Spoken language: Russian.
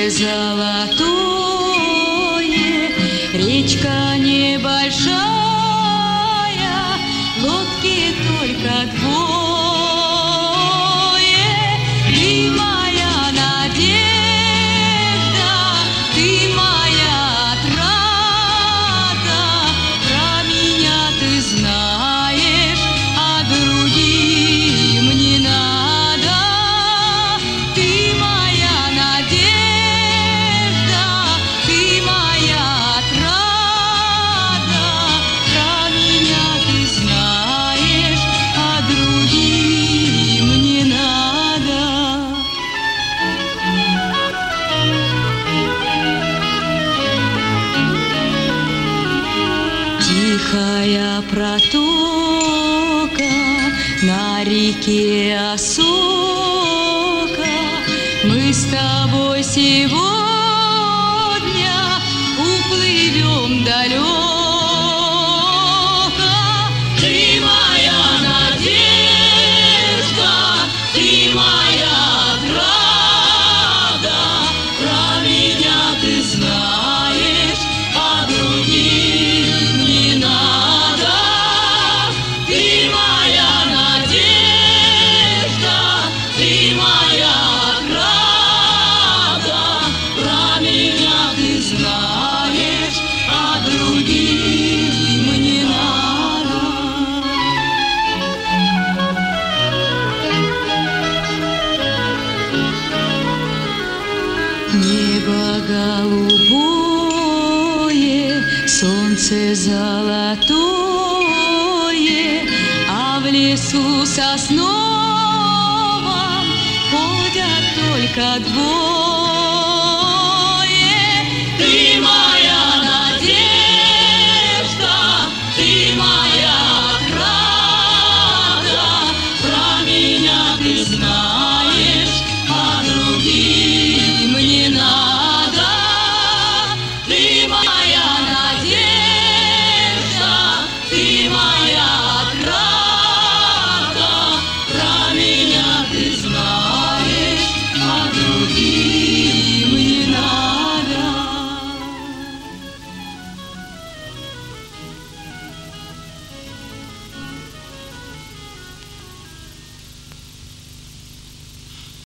солнце золотое, речка небольшая, лодки только двое. Ты моя надежда, ты моя отрада, про меня ты знаешь, а другим не надо. Ты моя надежда, ты моя отрада, про меня ты знаешь, а другим не надо. Тихая протока на реке Осока, мы с тобой сегодня уплывем далеко. Ты моя надежда, ты моя отрада, про меня ты знаешь, а другим не надо. Ты моя надежда, ты моя отрада, про меня ты знаешь, а другим не надо. Небо голубое, солнце золотое, а в лесу сосновом ходят только двое.